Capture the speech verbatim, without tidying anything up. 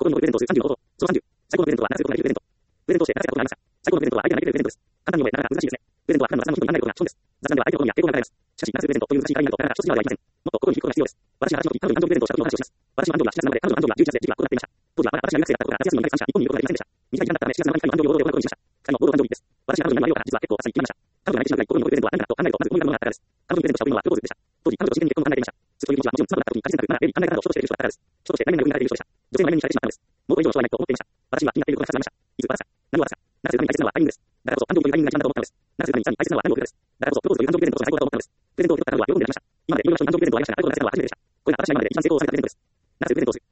高度のプレゼント数さんじゅうのこと。そのさんじゅう。最高のプレゼントはななせることができるプレゼント。プレゼントをしてなぜかことがありました。最高のプレゼントは相手が投げてくれるプレゼントです。簡単に思えなかなか難しいですね。プレゼントは普段の私の人に言わないことが基本です。雑談では相手のことにや抵抗が与えます。しかし、なぜプレゼントという難しい概念となかなか一つにはではありません。もっと心に響くことが必要です。私が私の時、彼女に誕生日プレゼントをした時の話をします。私の誕生日はしちがつなので、彼女の誕生日はじゅういちがつで時期は異なっていました。当時はまだ私が留学生だった頃から夏休みのにかげつ感謝、日本にいることができませんでした。短い時間だったためしちがつなのに彼女の誕生日を合同で行うことにしました。二人の合同誕生日です。私が彼女に何を言われようか、実は結構浅い気がしました。彼女が相手しなくない心に残るプレゼントは何かと考えると、まず思い浮かぶものがあったからです。彼女にプレゼントした贈り物はプロポーズでした。当時、彼女と真剣に結婚を考えていました。するという気持ちはもちろん妻となった時に大切なくなら、レディ考え方を人としている人だったからです。人として何々を見られている人でした。女性の目にされてしまったのです。もっと以上の人はないと思っていました。私には気になっていることがふたつありました。いつ、私か。何を私か。なぜ何に大切なのはタイミングです。だからこそ、誕生日というタイミングが一番だと思ったのです。なぜ何に大切なのは何を送るかです。だからこそ、プロポーズという誕生日プレゼントこそ最高だと思ったのです。プレゼントを受け取った彼女は喜んでいらっしゃいました。今までいろいろな人に誕生日プレゼントをあげましたが、彼女の誕生日プレゼントはありましたでした。これが私が今まで一番成功されたプレゼントです。なぜプレゼントをする。